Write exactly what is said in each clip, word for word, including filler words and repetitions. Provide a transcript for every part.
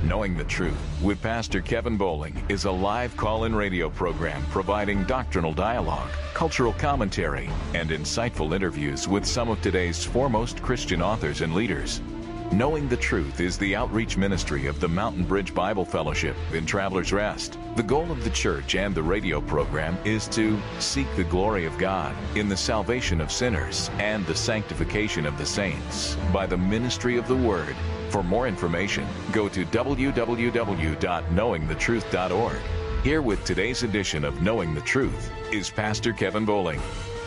Knowing the Truth with Pastor Kevin Bowling is a live call-in radio program providing doctrinal dialogue, cultural commentary, and insightful interviews with some of today's foremost Christian authors and leaders. Knowing the Truth is the outreach ministry of the Mountain Bridge Bible Fellowship in Travelers Rest. The goal of the church and the radio program is to seek the glory of God in the salvation of sinners and the sanctification of the saints by the ministry of the Word. For more information, go to w w w dot knowing the truth dot org. Here with today's edition of Knowing the Truth is Pastor Kevin Bowling.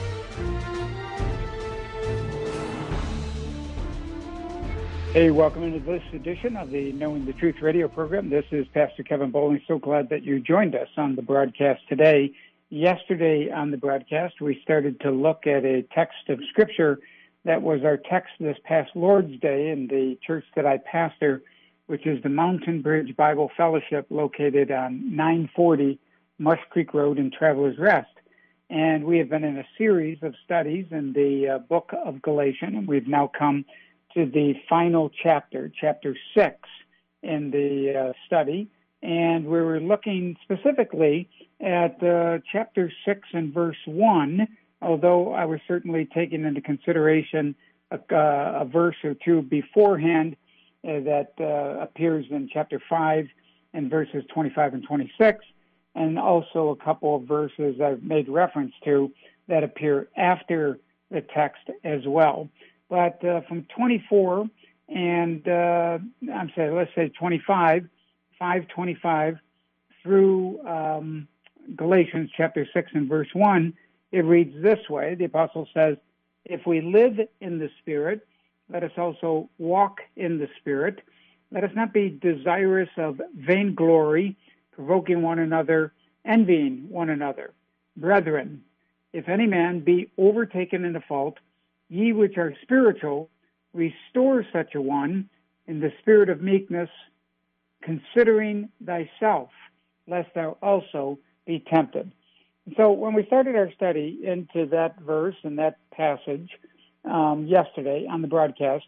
Hey, welcome into this edition of the Knowing the Truth radio program. This is Pastor Kevin Bowling. So glad that you joined us on the broadcast today. Yesterday on the broadcast, we started to look at a text of Scripture that was our text this past Lord's Day in the church that I pastor, which is the Mountain Bridge Bible Fellowship located on nine forty Mush Creek Road in Travelers Rest. And we have been in a series of studies in the uh, book of Galatians, and we've now come to the final chapter, chapter six in the uh, study. And we were looking specifically at uh, chapter six and verse one, although I was certainly taking into consideration a, uh, a verse or two beforehand uh, that uh, appears in chapter five and verses twenty-five and twenty-six, and also a couple of verses I've made reference to that appear after the text as well. But uh, from twenty-four and, uh, I'm sorry, let's say twenty-five, five twenty-five through um, Galatians chapter six and verse one, it reads this way. The apostle says, if we live in the Spirit, let us also walk in the Spirit. Let us not be desirous of vainglory, provoking one another, envying one another. Brethren, if any man be overtaken in a fault, ye which are spiritual, restore such a one in the spirit of meekness, considering thyself, lest thou also be tempted. So when we started our study into that verse and that passage um, yesterday on the broadcast,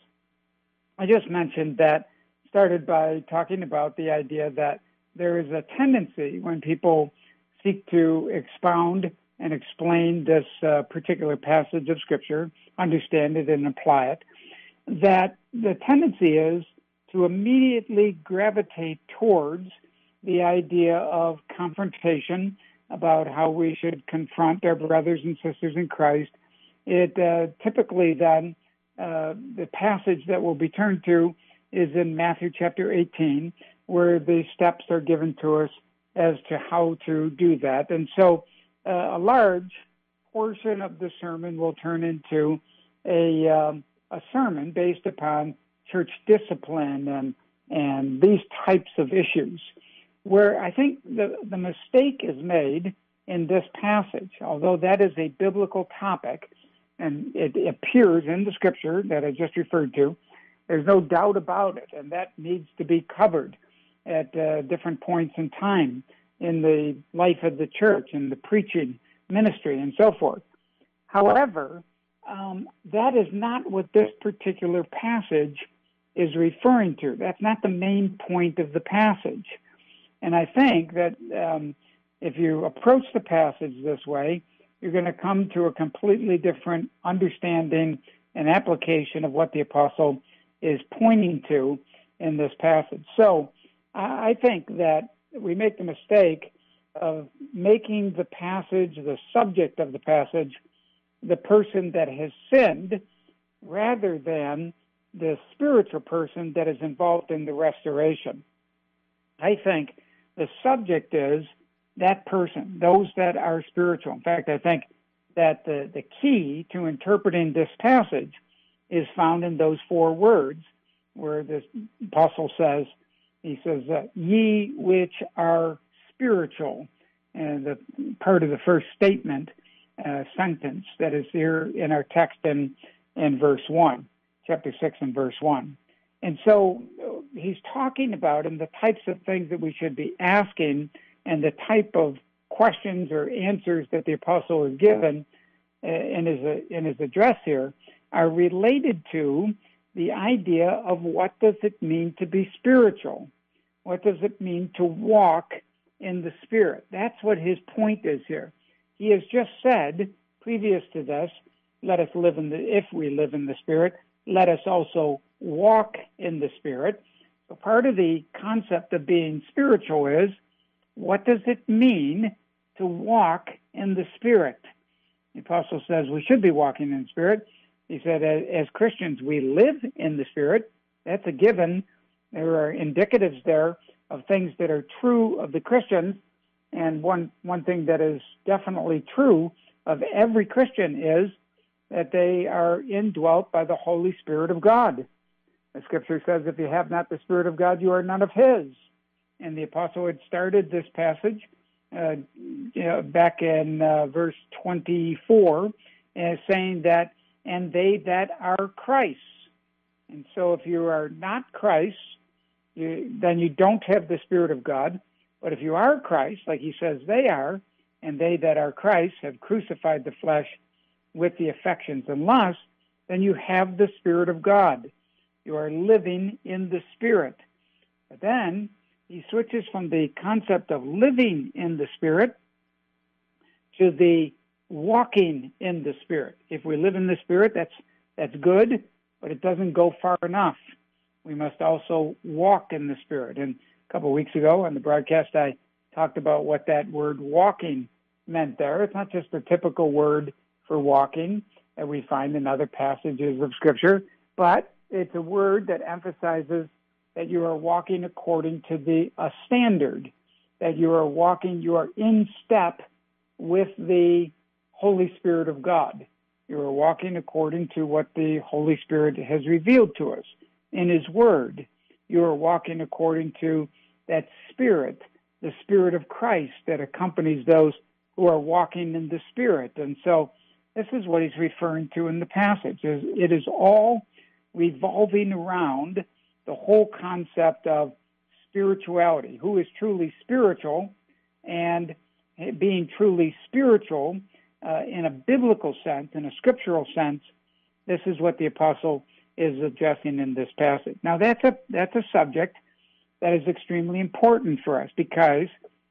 I just mentioned that, started by talking about the idea that there is a tendency when people seek to expound and explain this uh, particular passage of Scripture, understand it and apply it, that the tendency is to immediately gravitate towards the idea of confrontation about how we should confront our brothers and sisters in Christ. It uh, typically then, uh, the passage that will be turned to is in Matthew chapter eighteen, where the steps are given to us as to how to do that. And so uh, a large portion of the sermon will turn into a, um, a sermon based upon church discipline and, and these types of issues, where I think the, the mistake is made in this passage. Although that is a biblical topic, and it appears in the Scripture that I just referred to, there's no doubt about it, and that needs to be covered at uh, different points in time in the life of the church, in the preaching ministry, and so forth. However, um, that is not what this particular passage is referring to. That's not the main point of the passage. And I think that um, if you approach the passage this way, you're going to come to a completely different understanding and application of what the apostle is pointing to in this passage. So I think that we make the mistake of making the passage, the subject of the passage, the person that has sinned, rather than the spiritual person that is involved in the restoration. I think the subject is that person, those that are spiritual. In fact, I think that the, the key to interpreting this passage is found in those four words where the apostle says, he says, uh, ye which are spiritual, and the part of the first statement, uh, sentence that is here in our text in, in verse one, chapter six and verse one. And so uh, he's talking about and the types of things that we should be asking and the type of questions or answers that the apostle has given uh, in, his, uh, in his address here are related to the idea of what does it mean to be spiritual. What does it mean to walk in the Spirit? That's what his point is here. He has just said, previous to this, let us live in the, if we live in the Spirit, let us also walk in the Spirit. So part of the concept of being spiritual is, what does it mean to walk in the Spirit? The apostle says we should be walking in the Spirit. He said, as, as Christians, we live in the Spirit. That's a given. There are indicatives there of things that are true of the Christians. And one, one thing that is definitely true of every Christian is that they are indwelt by the Holy Spirit of God. The Scripture says, if you have not the Spirit of God, you are none of his. And the apostle had started this passage uh, you know, back in uh, verse twenty-four, uh, saying that, and they that are Christ. And so if you are not Christ, you, then you don't have the Spirit of God. But if you are Christ, like he says they are, and they that are Christ have crucified the flesh with the affections and lusts, then you have the Spirit of God. You are living in the Spirit. But then he switches from the concept of living in the Spirit to the walking in the Spirit. If we live in the Spirit, that's that's good, but it doesn't go far enough. We must also walk in the Spirit. And a couple of weeks ago on the broadcast, I talked about what that word walking meant there. It's not just a typical word for walking that we find in other passages of Scripture, but it's a word that emphasizes that you are walking according to the a standard, that you are walking, you are in step with the Holy Spirit of God. You are walking according to what the Holy Spirit has revealed to us in his word. You are walking according to that Spirit, the Spirit of Christ that accompanies those who are walking in the Spirit. And so this is what he's referring to in the passage. It is all revolving around the whole concept of spirituality, who is truly spiritual, and being truly spiritual uh, in a biblical sense, in a scriptural sense. This is what the apostle is addressing in this passage. Now, that's a that's a subject that is extremely important for us because,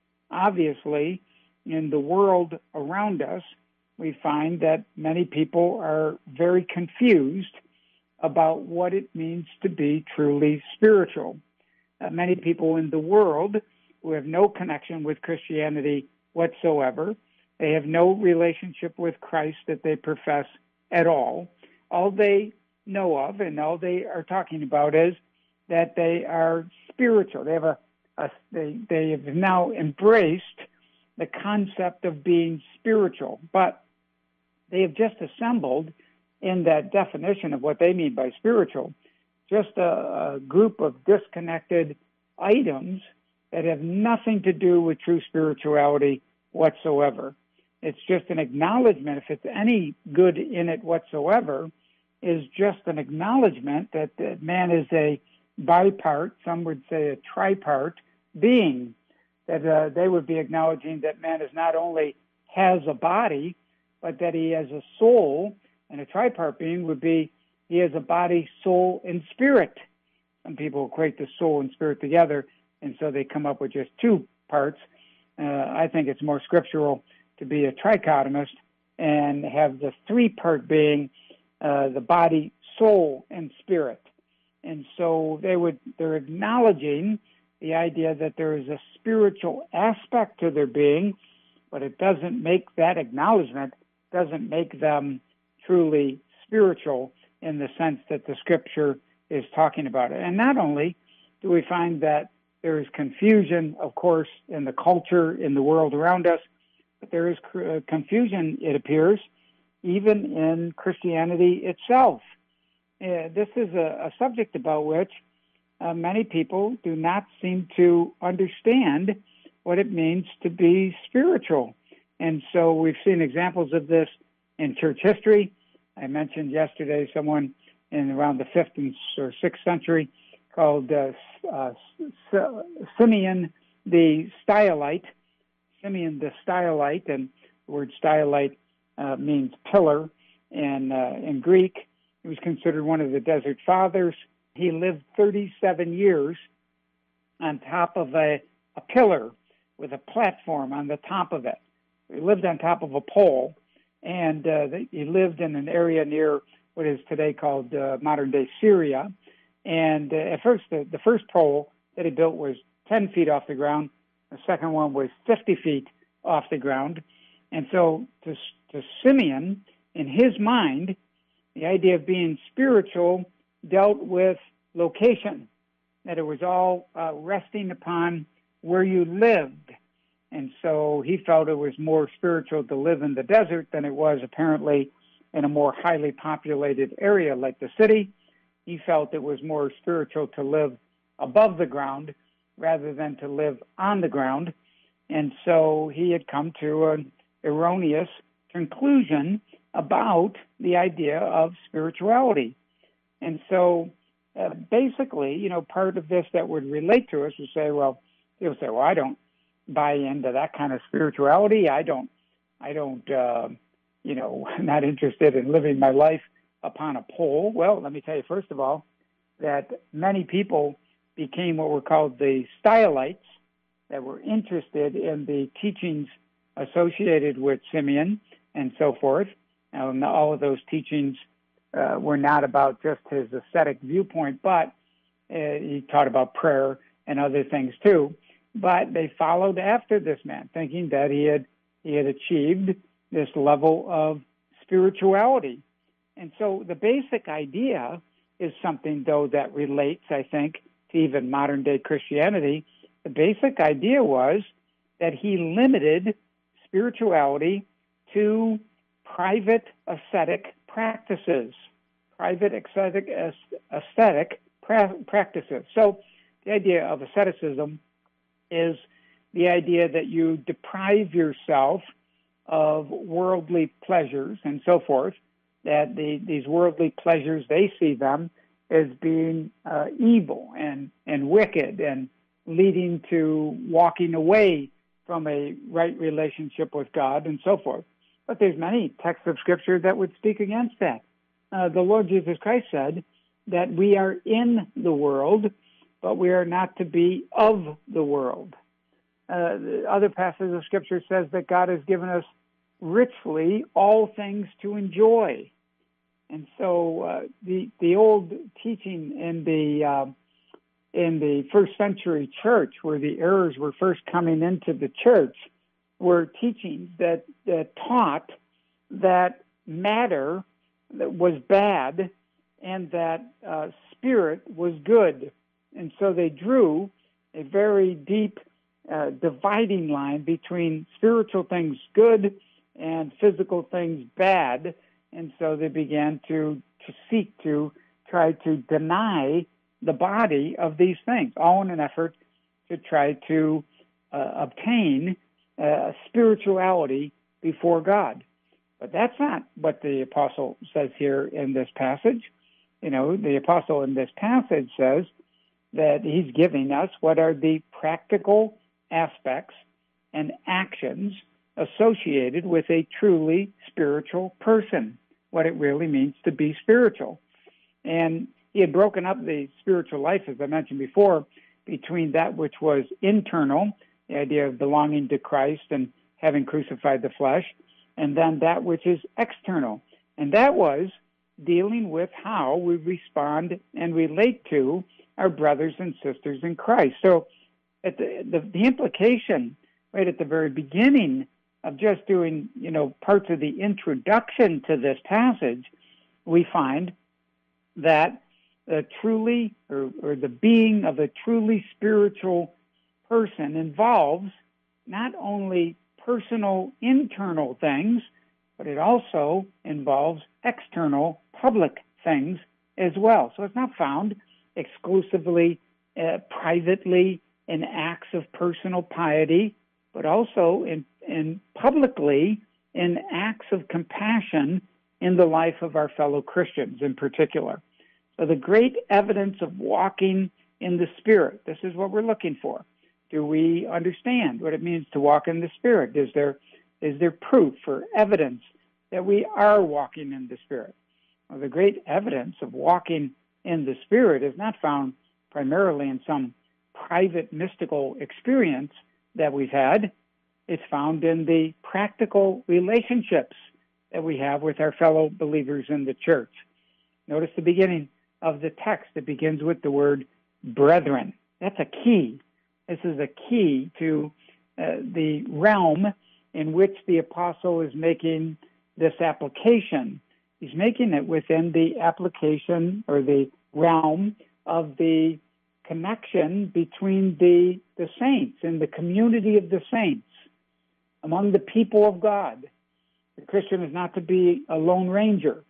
obviously, in the world around us, we find that many people are very confused about what it means to be truly spiritual. Uh, many people in the world who have no connection with Christianity whatsoever, they have no relationship with Christ that they profess at all. All they know of and all they are talking about is that they are spiritual. They have a, a they, they have now embraced the concept of being spiritual, but they have just assembled in that definition of what they mean by spiritual, just a, a group of disconnected items that have nothing to do with true spirituality whatsoever. It's just an acknowledgement, if it's any good in it whatsoever, is just an acknowledgement that, that man is a bipart, some would say a tripart being, that uh, they would be acknowledging that man is not only has a body, but that he has a soul. And a tripart being would be he has a body, soul, and spirit. Some people equate the soul and spirit together, and so they come up with just two parts. Uh, I think it's more scriptural to be a trichotomist and have the three-part being uh, the body, soul, and spirit. And so they would they're acknowledging the idea that there is a spiritual aspect to their being, but it doesn't make that acknowledgement doesn't make them truly spiritual in the sense that the Scripture is talking about it. And not only do we find that there is confusion, of course, in the culture, in the world around us, but there is confusion, it appears, even in Christianity itself. Uh, this is a, a subject about which uh, many people do not seem to understand what it means to be spiritual. And so we've seen examples of this in church history. I mentioned yesterday someone in around the fifth or sixth century called uh, uh, Simeon the Stylite. Simeon the Stylite, and the word stylite uh, means pillar in, uh, in Greek. He was considered one of the Desert Fathers. He lived thirty-seven years on top of a, a pillar with a platform on the top of it. He lived on top of a pole, and uh, he lived in an area near what is today called uh, modern-day Syria. And uh, at first, the, the first pole that he built was ten feet off the ground. The second one was fifty feet off the ground. And so to, to Simeon, in his mind, the idea of being spiritual dealt with location, that it was all uh, resting upon where you lived. And so he felt it was more spiritual to live in the desert than it was apparently in a more highly populated area like the city. He felt it was more spiritual to live above the ground rather than to live on the ground. And so he had come to an erroneous conclusion about the idea of spirituality. And so uh, basically, you know, part of this that would relate to us would say, well, people say, well, I don't buy into that kind of spirituality. I don't, I don't, uh, you know, I'm not interested in living my life upon a pole. Well, let me tell you, first of all, that many people became what were called the stylites, that were interested in the teachings associated with Simeon and so forth. And all of those teachings uh, were not about just his ascetic viewpoint, but uh, he taught about prayer and other things too. But they followed after this man, thinking that he had he had achieved this level of spirituality. And so the basic idea is something, though, that relates, I think, to even modern-day Christianity. The basic idea was that he limited spirituality to private ascetic practices, private ascetic, ascetic pra- practices. So the idea of asceticism is the idea that you deprive yourself of worldly pleasures and so forth, that the, these worldly pleasures, they see them as being uh, evil and, and wicked and leading to walking away from a right relationship with God and so forth. But there's many texts of Scripture that would speak against that. Uh, the Lord Jesus Christ said that we are in the world, but we are not to be of the world. Uh, the other passages of Scripture says that God has given us richly all things to enjoy. And so uh, the the old teaching in the uh, in the first century church, where the errors were first coming into the church, were teachings that, that taught that matter was bad and that uh, spirit was good. And so they drew a very deep uh, dividing line between spiritual things good and physical things bad. And so they began to, to seek to try to deny the body of these things, all in an effort to try to uh, obtain uh, spirituality before God. But that's not what the apostle says here in this passage. You know, the apostle in this passage says that he's giving us what are the practical aspects and actions associated with a truly spiritual person, what it really means to be spiritual. And he had broken up the spiritual life, as I mentioned before, between that which was internal, the idea of belonging to Christ and having crucified the flesh, and then that which is external. And that was dealing with how we respond and relate to our brothers and sisters in Christ. So at the, the, the implication right at the very beginning of just doing, you know, parts of the introduction to this passage, we find that the truly, or, or the being of a truly spiritual person involves not only personal internal things, but it also involves external public things as well. So it's not found exclusively uh, privately in acts of personal piety, but also in, in publicly in acts of compassion in the life of our fellow Christians in particular. So the great evidence of walking in the Spirit, this is what we're looking for. Do we understand what it means to walk in the Spirit? Is there is there proof or evidence that we are walking in the Spirit? Well, the great evidence of walking in the Spirit is not found primarily in some private mystical experience that we've had. It's found in the practical relationships that we have with our fellow believers in the church. Notice the beginning of the text. It begins with the word brethren. That's a key. This is a key to uh, the realm in which the apostle is making this application. He's making it within the application or the realm of the connection between the, the saints and the community of the saints among the people of God. The Christian is not to be a lone ranger,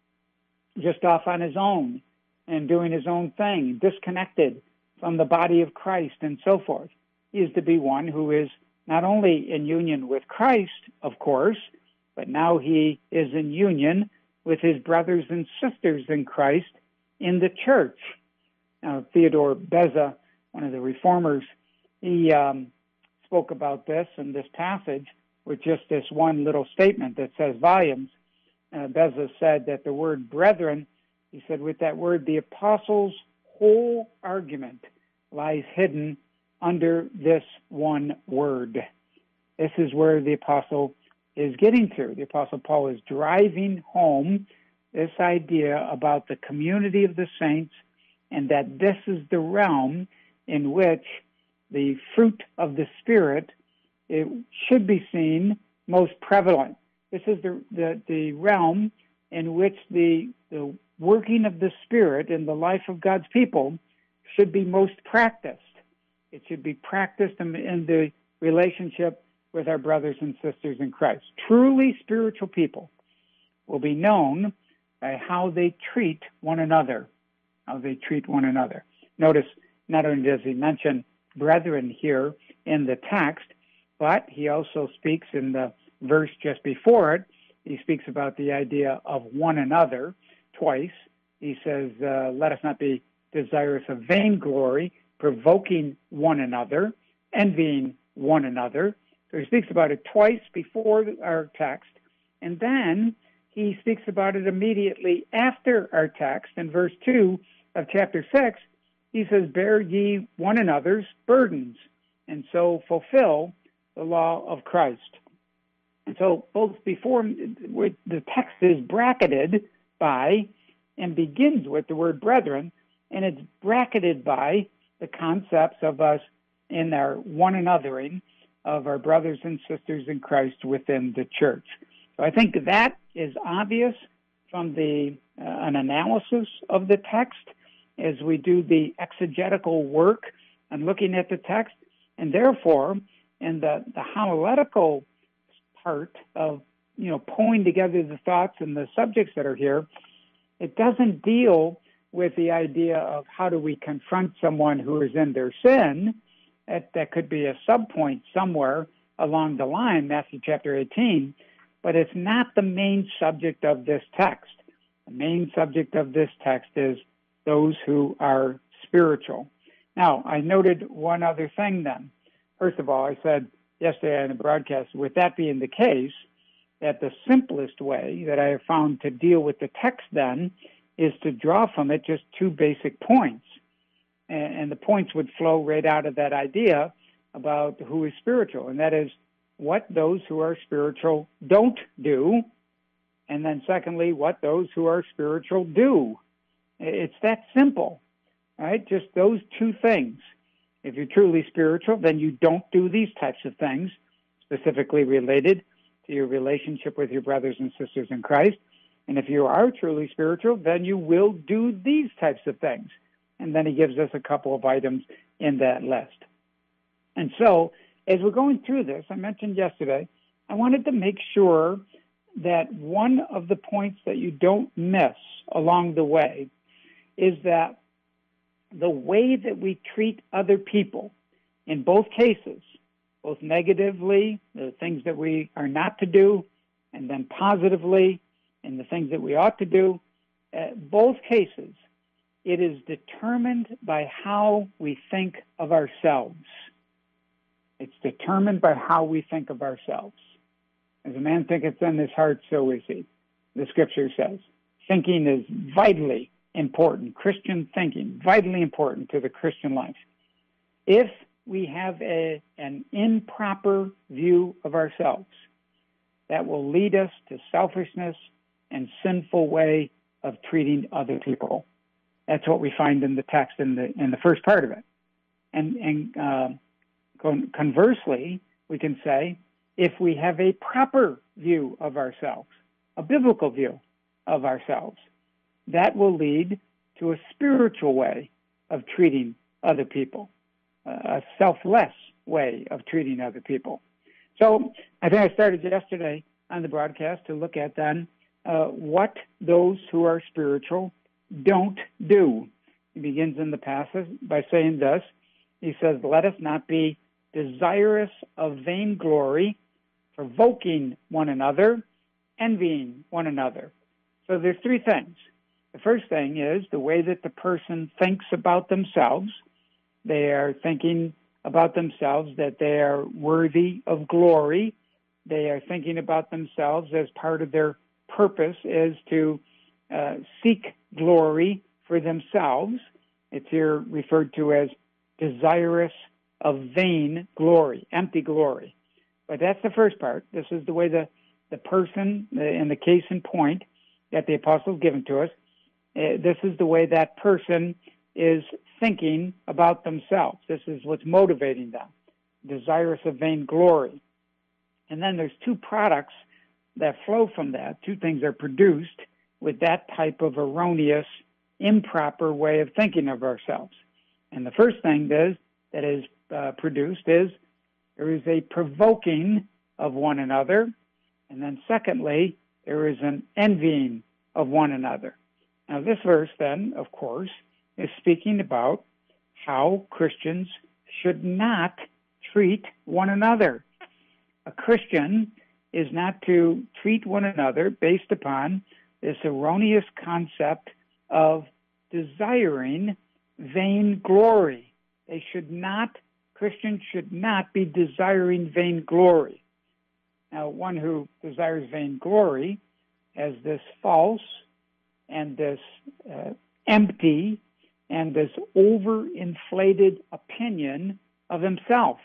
just off on his own and doing his own thing, disconnected from the body of Christ and so forth. He is to be one who is not only in union with Christ, of course, but now he is in union with his brothers and sisters in Christ in the church. Now, Theodore Beza, one of the reformers, he um, spoke about this in this passage with just this one little statement that says volumes. Uh, Beza said that the word brethren, he said, with that word, the apostles' whole argument lies hidden under this one word. This is where the apostle is getting to. The apostle Paul is driving home this idea about the community of the saints and that this is the realm in which the fruit of the Spirit it should be seen most prevalent. This is the, the, the realm in which the, the working of the Spirit in the life of God's people should be most practiced. It should be practiced in, in the relationship with our brothers and sisters in Christ. Truly spiritual people will be known by how they treat one another, how they treat one another. Notice, not only does he mention brethren here in the text, but he also speaks in the verse just before it, he speaks about the idea of one another twice. He says, uh, let us not be desirous of vainglory, provoking one another, envying one another. So he speaks about it twice before our text, and then he speaks about it immediately after our text. In verse two of chapter six, he says, bear ye one another's burdens, and so fulfill the law of Christ. And so both before, the text is bracketed by and begins with the word brethren, and it's bracketed by the concepts of us in our one anothering of our brothers and sisters in Christ within the church. So I think that is obvious from the uh, an analysis of the text as we do the exegetical work and looking at the text, and therefore in the, the homiletical part of, you know, pulling together the thoughts and the subjects that are here, it doesn't deal with the idea of how do we confront someone who is in their sin. That, that could be a subpoint somewhere along the line, Matthew chapter eighteen, but it's not the main subject of this text. The main subject of this text is those who are spiritual. Now, I noted one other thing then. First of all, I said yesterday on the broadcast, with that being the case, that the simplest way that I have found to deal with the text then is to draw from it just two basic points. And, and the points would flow right out of that idea about who is spiritual, and that is what those who are spiritual don't do, and then secondly, what those who are spiritual do. It's that simple, right? Just those two things. If you're truly spiritual, then you don't do these types of things, specifically related to your relationship with your brothers and sisters in Christ. And if you are truly spiritual, then you will do these types of things. And then he gives us a couple of items in that list. And so, as we're going through this, I mentioned yesterday, I wanted to make sure that one of the points that you don't miss along the way is that the way that we treat other people in both cases, both negatively, the things that we are not to do, and then positively, and the things that we ought to do, uh, both cases, it is determined by how we think of ourselves. It's determined by how we think of ourselves. As a man thinketh in his heart, so is he. The scripture says. Thinking is vitally important. Christian thinking, vitally important to the Christian life. If we have a, an improper view of ourselves, that will lead us to selfishness and sinful way of treating other people. That's what we find in the text in the in the first part of it. And, and uh, con- conversely, we can say, if we have a proper view of ourselves, a biblical view of ourselves, that will lead to a spiritual way of treating other people, a selfless way of treating other people. So I think I started yesterday on the broadcast to look at then uh, what those who are spiritual don't do. He begins in the passage by saying this. He says, let us not be desirous of vainglory, provoking one another, envying one another. So there's three things. The first thing is the way that the person thinks about themselves. They are thinking about themselves that they are worthy of glory. They are thinking about themselves as part of their purpose is to uh, seek glory for themselves. It's here referred to as desirous of vain glory, empty glory. But that's the first part. This is the way the, the person, in the case in point that the apostles given to us, uh, this is the way that person is thinking about themselves. This is what's motivating them, desirous of vain glory. And then there's two products that flow from that. Two things are produced with that type of erroneous, improper way of thinking of ourselves. And the first thing is, that is uh, produced is there is a provoking of one another. And then secondly, there is an envying of one another. Now this verse then, of course, is speaking about how Christians should not treat one another. A Christian is not to treat one another based upon this erroneous concept of desiring vain glory. They should not, Christians should not be desiring vain glory. Now, one who desires vain glory has this false and this uh, empty and this overinflated opinion of himself.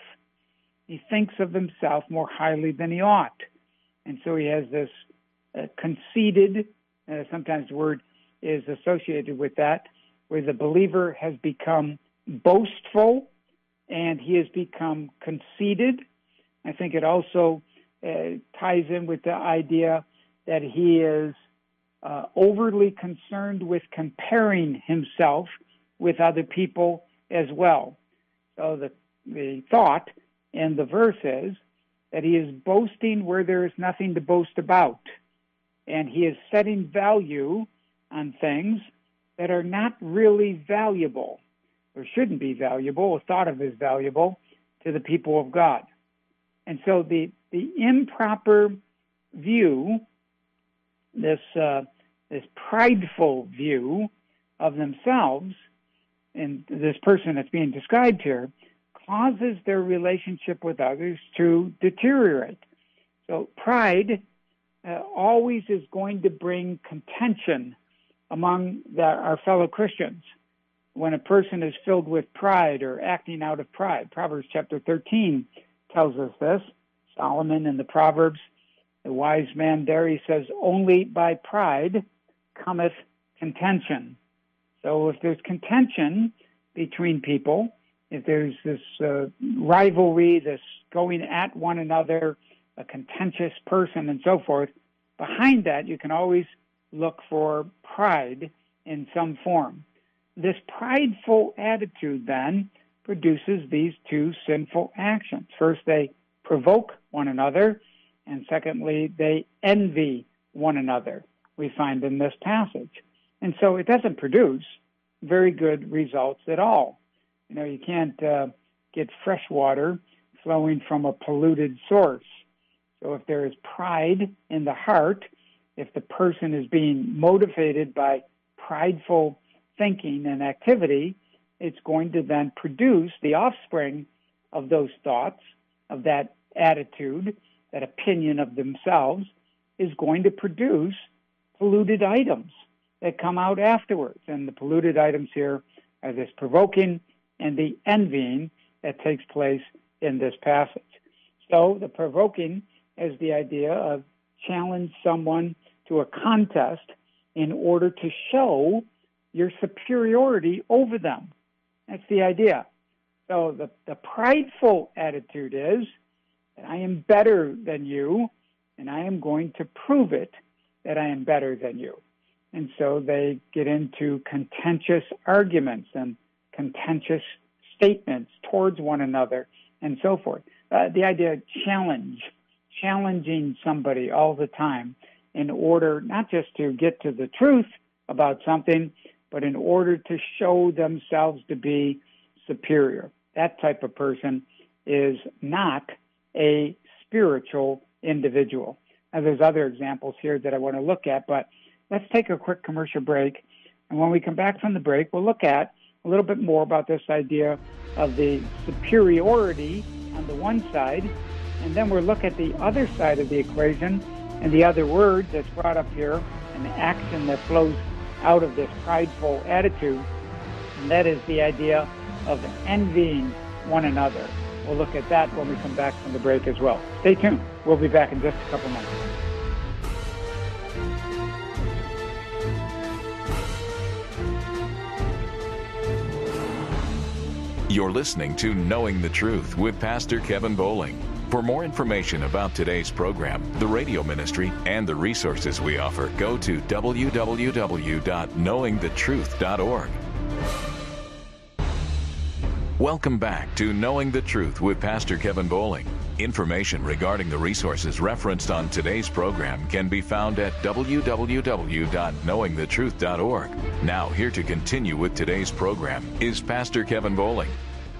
He thinks of himself more highly than he ought. And so he has this uh, conceited, uh, sometimes the word is associated with that, where the believer has become boastful and he has become conceited. I think it also uh, ties in with the idea that he is uh, overly concerned with comparing himself with other people as well. So the, the thought in the verse is that he is boasting where there is nothing to boast about. And he is setting value on things that are not really valuable, or shouldn't be valuable, or thought of as valuable to the people of God. And so the, the improper view, this, uh, this prideful view of themselves, and this person that's being described here, causes their relationship with others to deteriorate. So pride uh, always is going to bring contention among the, our fellow Christians. When a person is filled with pride or acting out of pride, Proverbs chapter thirteen tells us this. Solomon in the Proverbs, the wise man there, he says, only by pride cometh contention. So if there's contention between people, if there's this uh, rivalry, this going at one another, a contentious person and so forth, behind that you can always look for pride in some form. This prideful attitude then produces these two sinful actions. First, they provoke one another, and secondly, they envy one another, we find in this passage. And so it doesn't produce very good results at all. You know, you can't uh, get fresh water flowing from a polluted source. So if there is pride in the heart, if the person is being motivated by prideful thinking and activity, it's going to then produce the offspring of those thoughts, of that attitude, that opinion of themselves, is going to produce polluted items that come out afterwards. And the polluted items here are this provoking and the envying that takes place in this passage. So the provoking is the idea of challenge someone to a contest in order to show your superiority over them. That's the idea. So the, the prideful attitude is that I am better than you, and I am going to prove it that I am better than you. And so they get into contentious arguments and contentious statements towards one another and so forth. Uh, the idea of challenge, challenging somebody all the time in order not just to get to the truth about something, but in order to show themselves to be superior. That type of person is not a spiritual individual. Now, there's other examples here that I want to look at, but let's take a quick commercial break. And when we come back from the break, we'll look at a little bit more about this idea of the superiority on the one side, and then we'll look at the other side of the equation and the other word that's brought up here and the action that flows out of this prideful attitude, and that is the idea of envying one another. We'll look at that when we come back from the break as well. Stay tuned. We'll be back in just a couple minutes. You're listening to Knowing the Truth with Pastor Kevin Bowling. For more information about today's program, the radio ministry, and the resources we offer, go to w w w dot knowing the truth dot org. Welcome back to Knowing the Truth with Pastor Kevin Bowling. Information regarding the resources referenced on today's program can be found at w w w dot knowing the truth dot org. Now, here to continue with today's program is Pastor Kevin Bowling.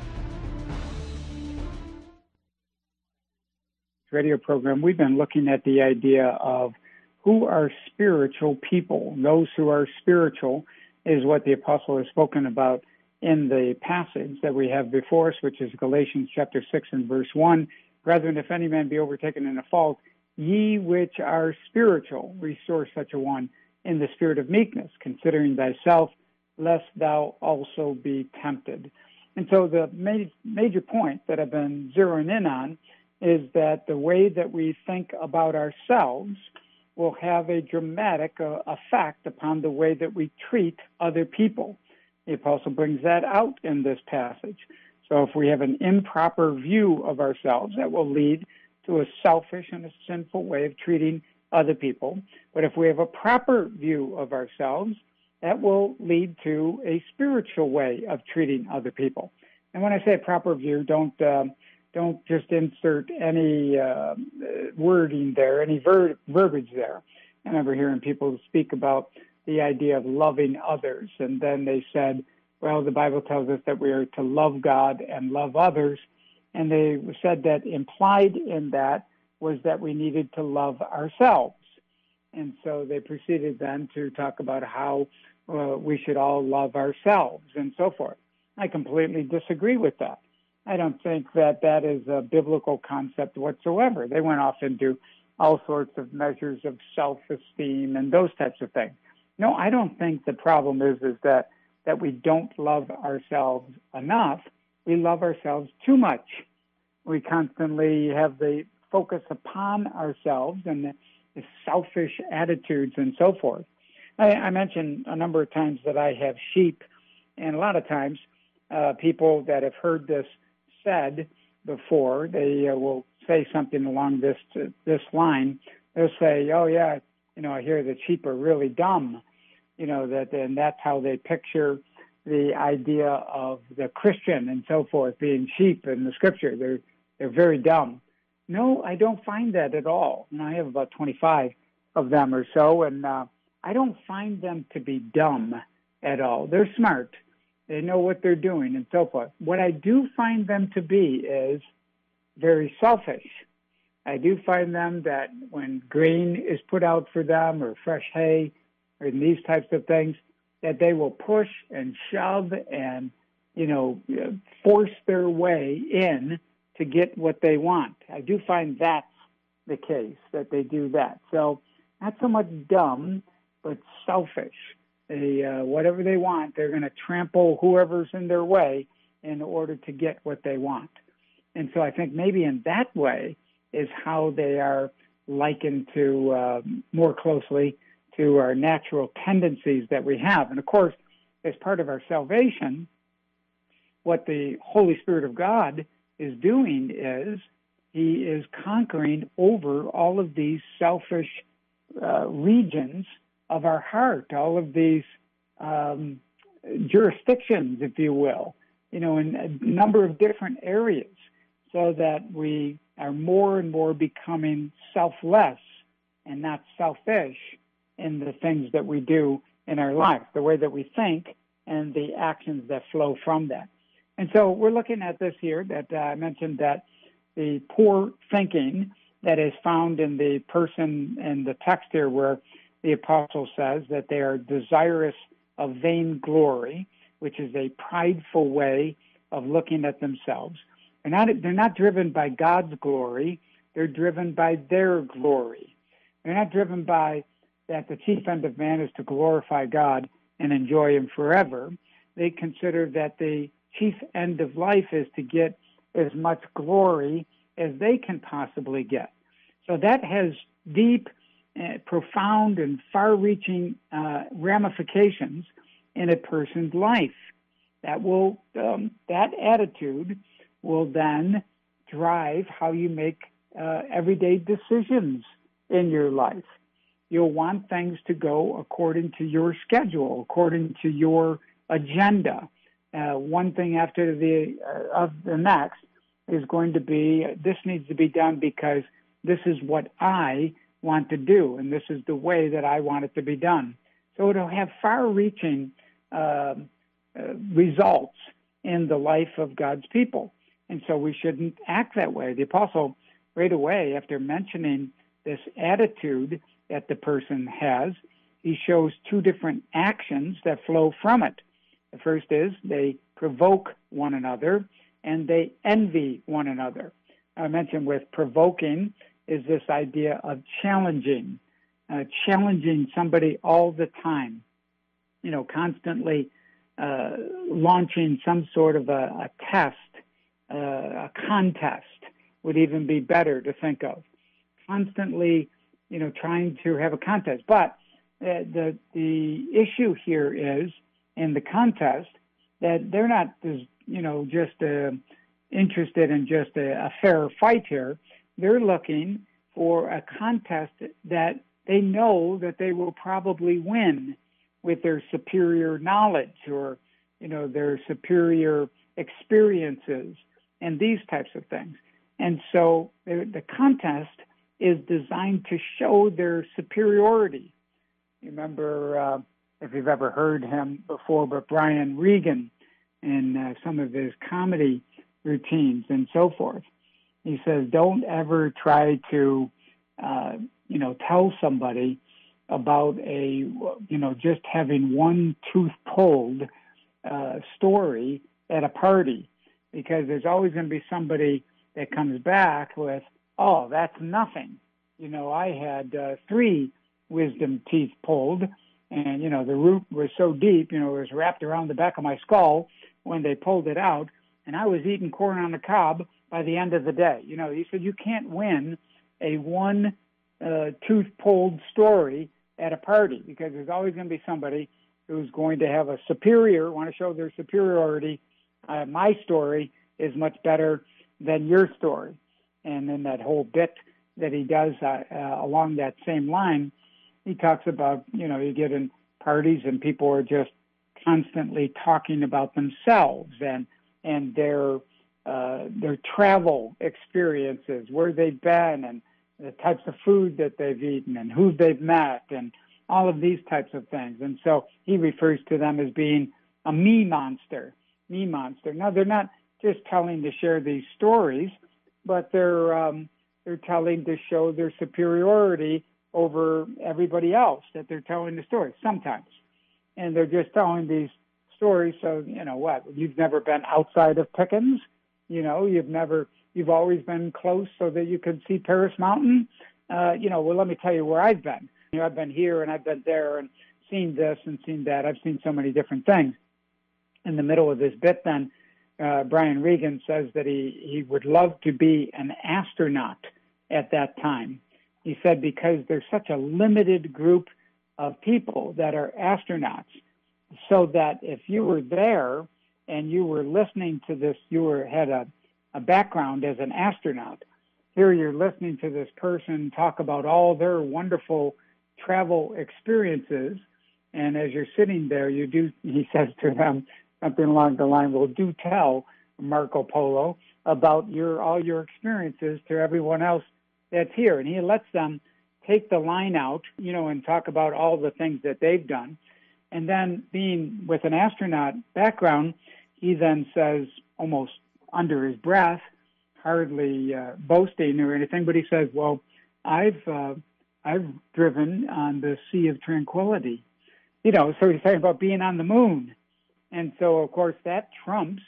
Radio program, we've been looking at the idea of who are spiritual people. Those who are spiritual is what the apostle has spoken about in the passage that we have before us, which is Galatians chapter six and verse one. Brethren, if any man be overtaken in a fault, ye which are spiritual, restore such a one in the spirit of meekness, considering thyself, lest thou also be tempted. And so the ma- major point that I've been zeroing in on is that the way that we think about ourselves will have a dramatic uh, effect upon the way that we treat other people. The apostle brings that out in this passage. So if we have an improper view of ourselves, that will lead to a selfish and a sinful way of treating other people. But if we have a proper view of ourselves, that will lead to a spiritual way of treating other people. And when I say proper view, don't uh, don't just insert any uh, wording there, any ver- verbiage there. I remember hearing people speak about the idea of loving others, and then they said, well, the Bible tells us that we are to love God and love others, and they said that implied in that was that we needed to love ourselves. And so they proceeded then to talk about how uh, we should all love ourselves and so forth. I completely disagree with that. I don't think that that is a biblical concept whatsoever. They went off into all sorts of measures of self-esteem and those types of things. No, I don't think the problem is, is that, that we don't love ourselves enough. We love ourselves too much. We constantly have the focus upon ourselves and the, the selfish attitudes and so forth. I, I mentioned a number of times that I have sheep, and a lot of times uh, people that have heard this said before, they uh, will say something along this this line. They'll say, oh, yeah, you know, I hear that sheep are really dumb, you know, that, and that's how they picture the idea of the Christian and so forth, being sheep in the scripture. They're, they're very dumb. No, I don't find that at all. You know, I have about twenty-five of them or so, and uh, I don't find them to be dumb at all. They're smart. They know what they're doing and so forth. What I do find them to be is very selfish. I do find them that when grain is put out for them or fresh hay or these types of things, that they will push and shove and, you know, force their way in to get what they want. I do find that's the case, that they do that. So not so much dumb, but selfish. They, uh, whatever they want, they're going to trample whoever's in their way in order to get what they want. And so I think maybe in that way is how they are likened to uh, more closely to our natural tendencies that we have. And of course, as part of our salvation, what the Holy Spirit of God is doing is he is conquering over all of these selfish uh, regions of our heart, all of these um, jurisdictions, if you will, you know, in a number of different areas, so that we are more and more becoming selfless and not selfish in the things that we do in our life, the way that we think and the actions that flow from that. And so we're looking at this here that uh, I mentioned that the poor thinking that is found in the person in the text here where the apostle says that they are desirous of vain glory, which is a prideful way of looking at themselves. They're not, they're not driven by God's glory. They're driven by their glory. They're not driven by that the chief end of man is to glorify God and enjoy him forever. They consider that the chief end of life is to get as much glory as they can possibly get. So that has deep, uh, profound, and far-reaching uh, ramifications in a person's life. That will, um, that attitude will then drive how you make uh, everyday decisions in your life. You'll want things to go according to your schedule, according to your agenda. Uh, one thing after the uh, of the next is going to be, this needs to be done because this is what I want to do, and this is the way that I want it to be done. So it'll have far-reaching uh, uh, results in the life of God's people. And so we shouldn't act that way. The apostle, right away, after mentioning this attitude that the person has, he shows two different actions that flow from it. The first is they provoke one another and they envy one another. I mentioned with provoking is this idea of challenging, uh, challenging somebody all the time, you know, constantly uh, launching some sort of a, a test, uh, a contest would even be better to think of. Constantly, you know, trying to have a contest. But uh, the the issue here is, in the contest, that they're not, you know, just uh, interested in just a, a fair fight here. They're looking for a contest that they know that they will probably win with their superior knowledge or, you know, their superior experiences and these types of things. And so the, the contest is designed to show their superiority. You remember, uh, if you've ever heard him before, but Brian Regan in uh, some of his comedy routines and so forth. He says, don't ever try to, uh, you know, tell somebody about a, you know, just having one tooth pulled uh, story at a party, because there's always going to be somebody that comes back with, oh, that's nothing. You know, I had uh, three wisdom teeth pulled, and, you know, the root was so deep, you know, it was wrapped around the back of my skull when they pulled it out, and I was eating corn on the cob by the end of the day. You know, he said you can't win a one uh, tooth pulled story at a party, because there's always going to be somebody who's going to have a superior, want to show their superiority. Uh, my story is much better than your story. And then that whole bit that he does uh, uh, along that same line, he talks about, you know, you get in parties and people are just constantly talking about themselves and and their uh, their travel experiences, where they've been, and the types of food that they've eaten, and who they've met, and all of these types of things. And so he refers to them as being a me monster, me monster. Now, they're not just telling to share these stories, but they're um, they're telling to show their superiority over everybody else that they're telling the story sometimes. And they're just telling these stories. So, you know what, you've never been outside of Pickens, you know, you've never, you've always been close so that you could see Paris Mountain. Uh, you know, well, let me tell you where I've been. You know, I've been here and I've been there and seen this and seen that. I've seen so many different things. In the middle of this bit, then, uh, Brian Regan says that he, he would love to be an astronaut at that time. He said because there's such a limited group of people that are astronauts, so that if you were there and you were listening to this, you were had a, a background as an astronaut. Here you're listening to this person talk about all their wonderful travel experiences, and as you're sitting there, you do, he says to them something along the line, well, do tell Marco Polo about your all your experiences to everyone else that's here. And he lets them take the line out, you know, and talk about all the things that they've done. And then being with an astronaut background, he then says, almost under his breath, hardly uh, boasting or anything, but he says, well, I've uh, I've driven on the Sea of Tranquility. You know, so he's talking about being on the moon. And so, of course, that trumps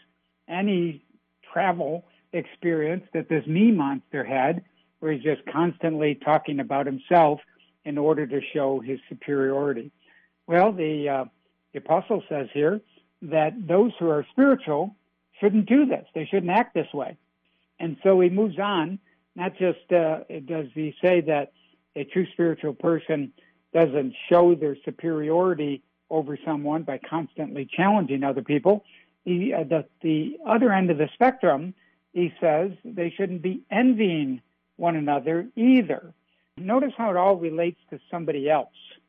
any travel experience that this me monster had, where he's just constantly talking about himself in order to show his superiority. Well, the, uh, the apostle says here that those who are spiritual shouldn't do this. They shouldn't act this way. And so he moves on. Not just uh, does he say that a true spiritual person doesn't show their superiority over someone by constantly challenging other people. He, uh, the, the other end of the spectrum, he says they shouldn't be envying one another either. Notice how it all relates to somebody else.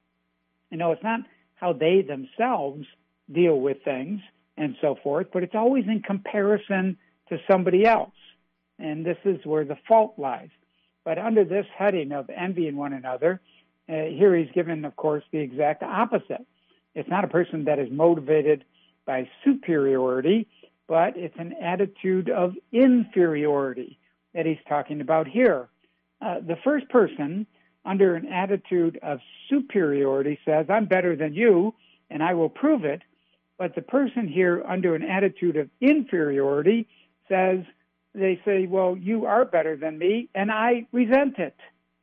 You know, it's not how they themselves deal with things and so forth, but it's always in comparison to somebody else. And this is where the fault lies. But under this heading of envying one another, uh, here he's given, of course, the exact opposite. It's not a person that is motivated by superiority, but it's an attitude of inferiority that he's talking about here. Uh, the first person, under an attitude of superiority, says, I'm better than you, and I will prove it. But the person here, under an attitude of inferiority, says, they say, well, you are better than me, and I resent it.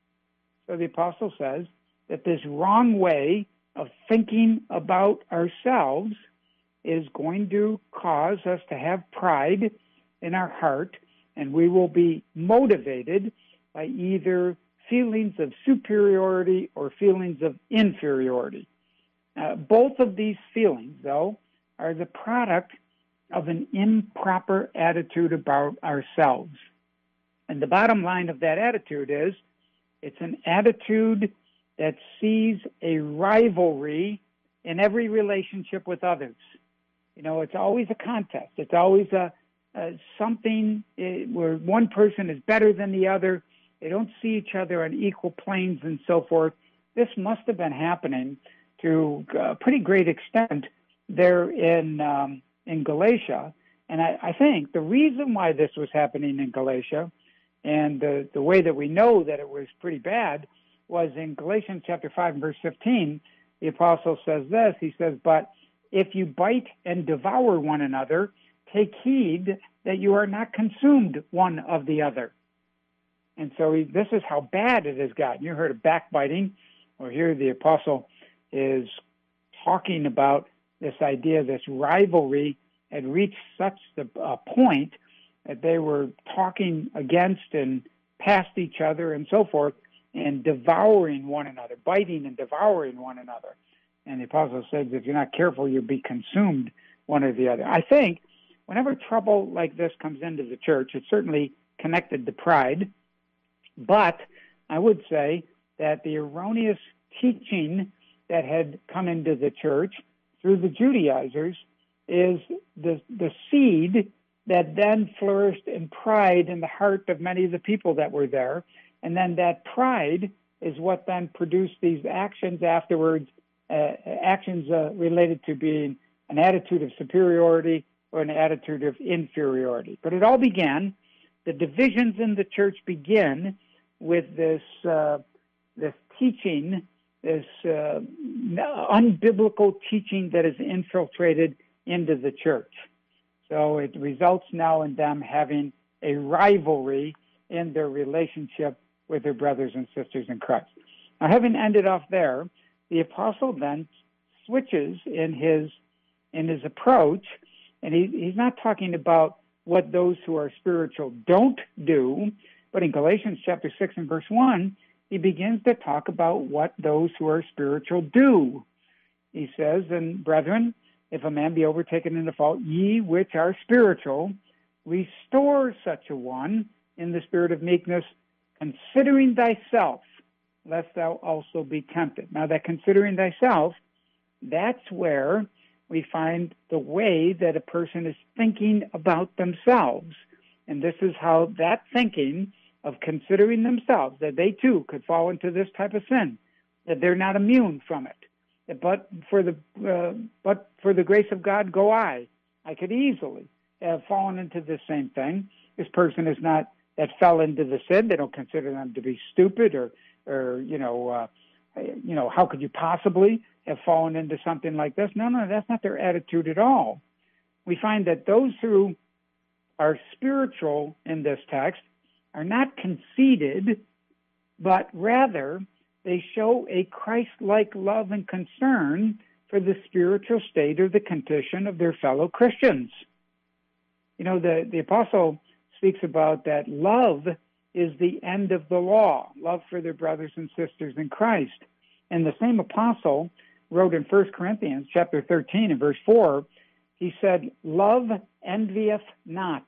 So the apostle says that this wrong way of thinking about ourselves is going to cause us to have pride in our heart, and we will be motivated by either feelings of superiority or feelings of inferiority. Uh, both of these feelings, though, are the product of an improper attitude about ourselves. And the bottom line of that attitude is it's an attitude that sees a rivalry in every relationship with others. You know, it's always a contest. It's always a, a something where one person is better than the other. They don't see each other on equal planes and so forth. This must have been happening to a pretty great extent there in um, in Galatia. And I, I think the reason why this was happening in Galatia, and the, the way that we know that it was pretty bad, was in Galatians chapter five and verse fifteen, the apostle says this, he says, but if you bite and devour one another, take heed that you are not consumed one of the other. And so he, this is how bad it has gotten. You heard of backbiting, or here the apostle is talking about this idea, this rivalry had reached such a uh, point that they were talking against and past each other and so forth, and devouring one another, biting and devouring one another. And the apostle says, if you're not careful, you'll be consumed one or the other. I think whenever trouble like this comes into the church, it's certainly connected to pride, but I would say that the erroneous teaching that had come into the church through the Judaizers is the the seed that then flourished in pride in the heart of many of the people that were there. And then that pride is what then produced these actions afterwards, uh, actions uh, related to being an attitude of superiority or an attitude of inferiority. But it all began, the divisions in the church begin with this uh, this teaching, this uh, unbiblical teaching that is infiltrated into the church. So it results now in them having a rivalry in their relationship with their brothers and sisters in Christ. Now, having ended off there, the apostle then switches in his in his approach And he, he's not talking about what those who are spiritual don't do, but in Galatians chapter six and verse one, he begins to talk about what those who are spiritual do. He says, and brethren, if a man be overtaken in a fault, ye which are spiritual, restore such a one in the spirit of meekness, considering thyself, lest thou also be tempted. Now that considering thyself, that's where we find the way that a person is thinking about themselves. And this is how that thinking of considering themselves, that they too could fall into this type of sin, that they're not immune from it. But for the uh, but for the grace of God go I. I could easily have fallen into the same thing. This person is not that fell into the sin. They don't consider them to be stupid or or you know uh, you know how could you possibly have fallen into something like this? No, no, that's not their attitude at all. We find that those who are spiritual in this text are not conceited, but rather they show a Christ-like love and concern for the spiritual state or the condition of their fellow Christians. You know, the, the apostle speaks about that love is the end of the law, love for their brothers and sisters in Christ. And the same apostle wrote in First Corinthians chapter thirteen and verse four, he said, love envieth not,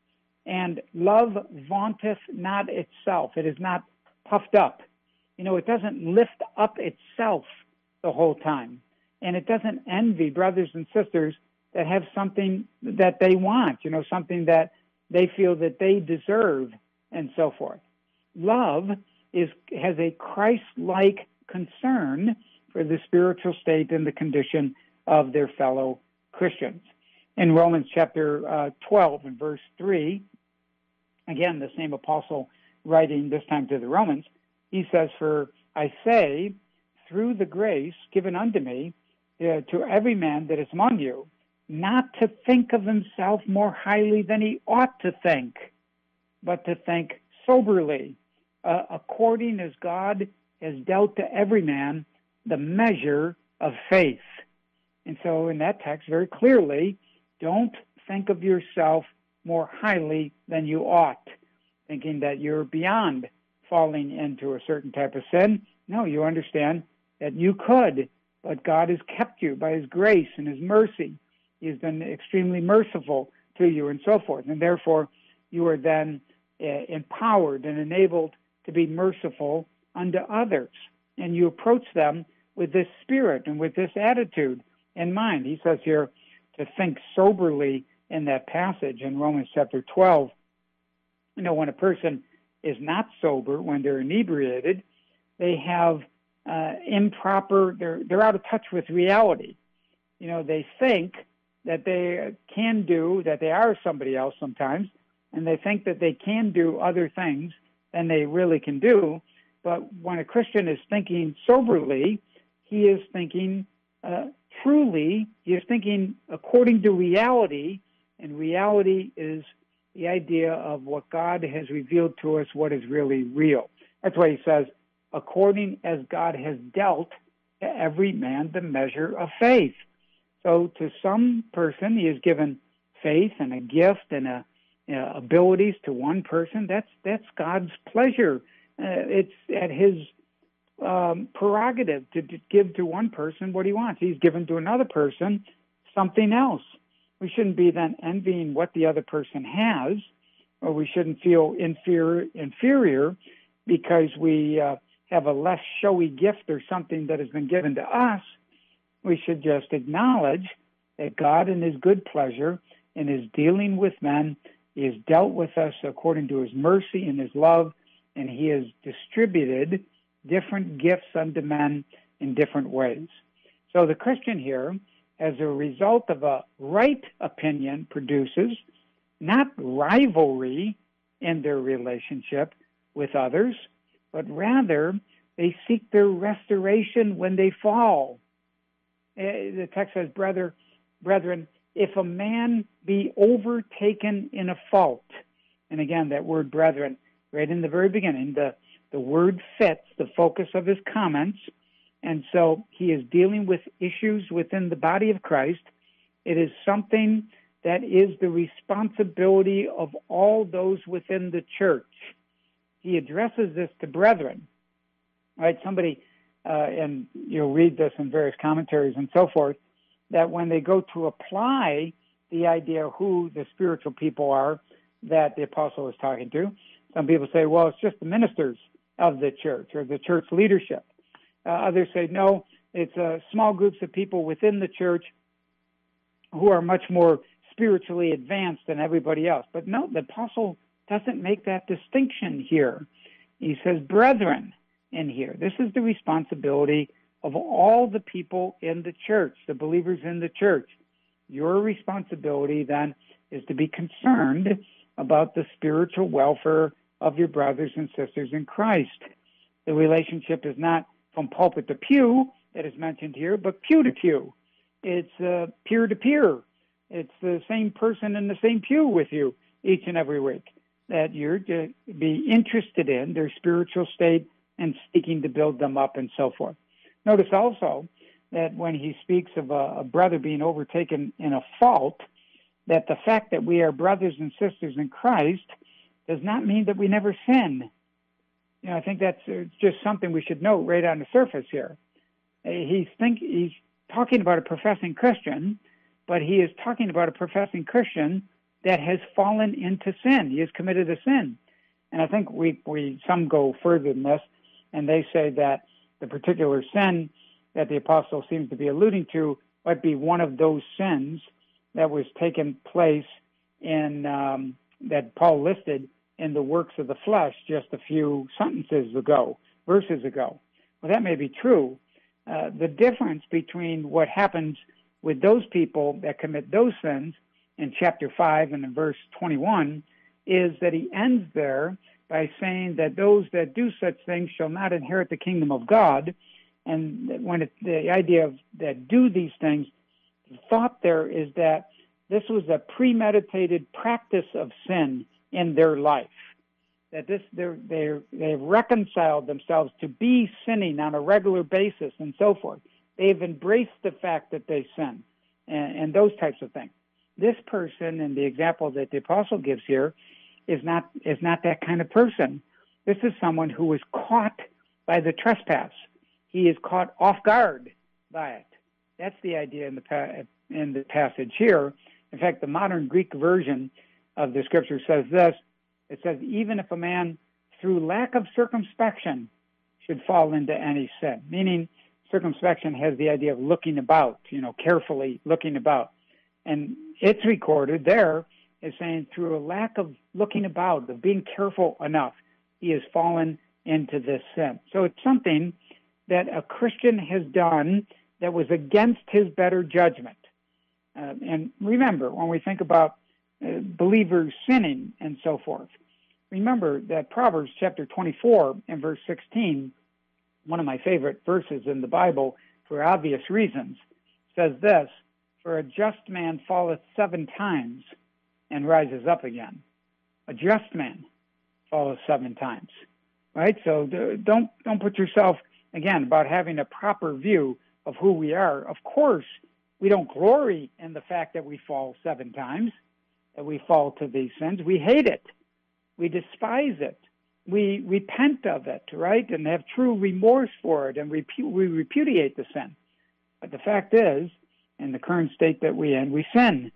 and love vaunteth not itself. It is not puffed up. You know, it doesn't lift up itself the whole time. And it doesn't envy brothers and sisters that have something that they want, you know, something that they feel that they deserve and so forth. Love is has a Christ-like concern for the spiritual state and the condition of their fellow Christians. In Romans chapter uh, twelve and verse three, again, the same apostle writing this time to the Romans, he says, for I say, through the grace given unto me, uh, to every man that is among you, not to think of himself more highly than he ought to think, but to think soberly, uh, according as God has dealt to every man the measure of faith. And so in that text, very clearly, don't think of yourself more highly than you ought, thinking that you're beyond falling into a certain type of sin. No, you understand that you could, but God has kept you by his grace and his mercy. He has been extremely merciful to you and so forth. And therefore, you are then uh, empowered and enabled to be merciful unto others. And you approach them with this spirit and with this attitude in mind. He says here to think soberly in that passage in Romans chapter twelve. You know, when a person is not sober, when they're inebriated, they have uh, improper, they're, they're out of touch with reality. You know, they think that they can do, that they are somebody else sometimes, and they think that they can do other things than they really can do. But when a Christian is thinking soberly, he is thinking uh, truly, he is thinking according to reality, and reality is the idea of what God has revealed to us, what is really real. That's why he says, according as God has dealt to every man the measure of faith. So to some person, he has given faith and a gift and a, you know, abilities to one person. That's that's God's pleasure. Uh, it's at his um, prerogative to, to give to one person what he wants. He's given to another person something else. We shouldn't be then envying what the other person has, or we shouldn't feel inferior, inferior because we uh, have a less showy gift or something that has been given to us. We should just acknowledge that God in his good pleasure in his dealing with men, he has dealt with us according to his mercy and his love, and he has distributed different gifts unto men in different ways. So the Christian here, as a result of a right opinion, produces not rivalry in their relationship with others, but rather they seek their restoration when they fall. The text says, Brother, brethren, if a man be overtaken in a fault, and again, that word brethren, right in the very beginning, the, the word fits the focus of his comments. And so he is dealing with issues within the body of Christ. It is something that is the responsibility of all those within the church. He addresses this to brethren, right? Somebody, uh, and you'll read this in various commentaries and so forth, that when they go to apply the idea of who the spiritual people are that the apostle is talking to, some people say, well, it's just the ministers of the church or the church leadership. Uh, others say, no, it's uh, small groups of people within the church who are much more spiritually advanced than everybody else. But no, the apostle doesn't make that distinction here. He says, brethren, in here. This is the responsibility of all the people in the church, the believers in the church. Your responsibility then is to be concerned about the spiritual welfare of your brothers and sisters in Christ. The relationship is not from pulpit to pew, that is mentioned here, but pew to pew. It's uh, peer to peer. It's the same person in the same pew with you each and every week, that you're to be interested in their spiritual state and seeking to build them up and so forth. Notice also that when he speaks of a, a brother being overtaken in a fault, that the fact that we are brothers and sisters in Christ does not mean that we never sin. You know, I think that's just something we should note right on the surface here. He's think he's talking about a professing Christian, but he is talking about a professing Christian that has fallen into sin. He has committed a sin. And I think we, we some go further than this, and they say that the particular sin that the apostle seems to be alluding to might be one of those sins that was taken place in um, that Paul listed in the works of the flesh just a few sentences ago, verses ago. Well, that may be true. Uh, the difference between what happens with those people that commit those sins in chapter five and in verse twenty-one is that he ends there by saying that those that do such things shall not inherit the kingdom of God. And when it, the idea of that do these things, the thought there is that this was a premeditated practice of sin in their life. That this they're, they're, they've reconciled themselves to be sinning on a regular basis and so forth. They've embraced the fact that they sin and, and those types of things. This person, in the example that the apostle gives here, is not is not that kind of person. This is someone who was caught by the trespass. He is caught off guard by it. That's the idea in the pa- in the passage here. In fact, the modern Greek version of the scripture says this. It says, even if a man through lack of circumspection should fall into any sin, meaning circumspection has the idea of looking about, you know, carefully looking about. And it's recorded there as saying through a lack of looking about, of being careful enough, he has fallen into this sin. So it's something that a Christian has done that was against his better judgment. Uh, and remember, when we think about uh, believers sinning and so forth, remember that Proverbs chapter twenty-four and verse sixteen, one of my favorite verses in the Bible for obvious reasons, says this, for a just man falleth seven times and rises up again. A just man falleth seven times, right? So don't don't put yourself, again, about having a proper view of who we are. Of course, we don't glory in the fact that we fall seven times, that we fall to these sins. We hate it. We despise it. We repent of it, right, and have true remorse for it, and repu- we repudiate the sin. But the fact is, in the current state that we're in, we sin.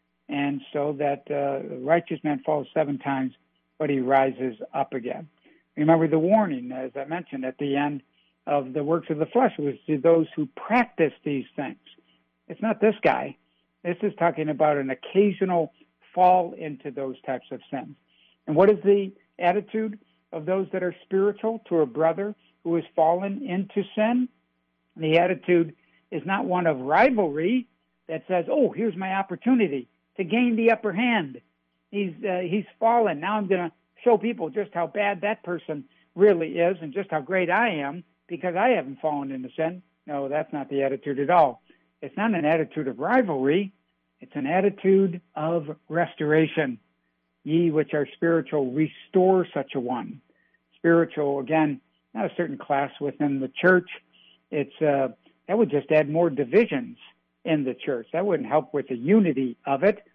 And so that uh, the righteous man falls seven times, but he rises up again. Remember the warning, as I mentioned, at the end of the works of the flesh was to those who practice these things. It's not this guy. This is talking about an occasional fall into those types of sins. And what is the attitude of those that are spiritual to a brother who has fallen into sin? The attitude is not one of rivalry that says, oh, here's my opportunity to gain the upper hand. He's uh, he's fallen. Now I'm going to show people just how bad that person really is and just how great I am because I haven't fallen into sin. No, that's not the attitude at all. It's not an attitude of rivalry. It's an attitude of restoration. Ye which are spiritual, restore such a one. Spiritual, again, not a certain class within the church. It's uh, that would just add more divisions in the church. That wouldn't help with the unity of it.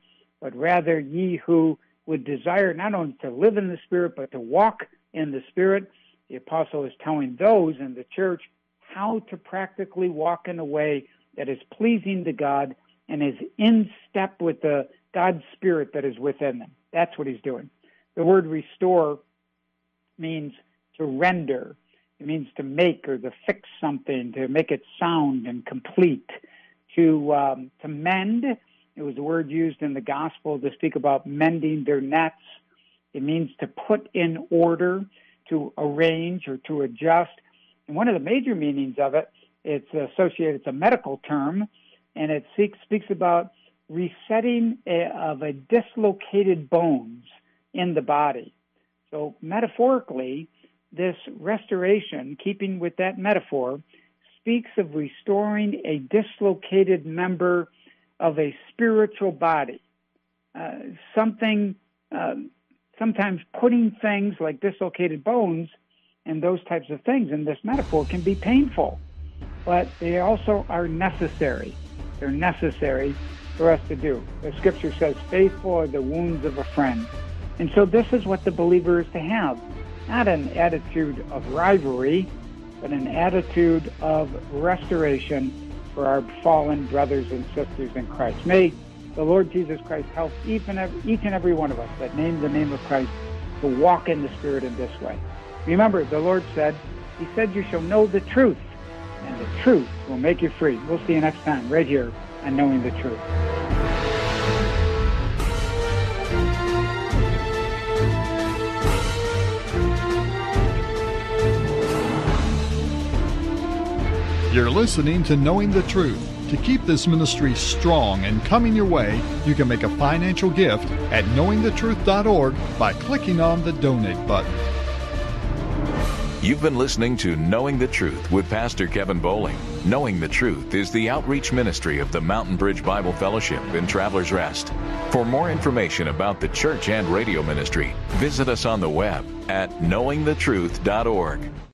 but rather ye who would desire not only to live in the Spirit, but to walk in the Spirit. The apostle is telling those in the church how to practically walk in a way that is pleasing to God and is in step with the God's Spirit that is within them. That's what he's doing. The word restore means to render. It means to make or to fix something, to make it sound and complete. To um, to mend, it was a word used in the gospel to speak about mending their nets. It means to put in order, to arrange or to adjust. And one of the major meanings of it, it's associated, it's a medical term, and it speaks, speaks about resetting a, of a dislocated bones in the body. So metaphorically, this restoration, keeping with that metaphor, speaks of restoring a dislocated member of a spiritual body. Uh, something, uh, sometimes putting things like dislocated bones and those types of things in this metaphor can be painful, but they also are necessary. They're necessary for us to do. The scripture says, faithful are the wounds of a friend. And so this is what the believer is to have, not an attitude of rivalry, but an attitude of restoration for our fallen brothers and sisters in Christ. May the Lord Jesus Christ help each and every, each and every one of us that name the name of Christ to walk in the Spirit in this way. Remember, the Lord said, He said, you shall know the truth, and the truth will make you free. We'll see you next time right here on Knowing the Truth. You're listening to Knowing the Truth. To keep this ministry strong and coming your way, you can make a financial gift at knowing the truth dot org by clicking on the donate button. You've been listening to Knowing the Truth with Pastor Kevin Bowling. Knowing the Truth is the outreach ministry of the Mountain Bridge Bible Fellowship in Travelers Rest. For more information about the church and radio ministry, visit us on the web at knowing the truth dot org.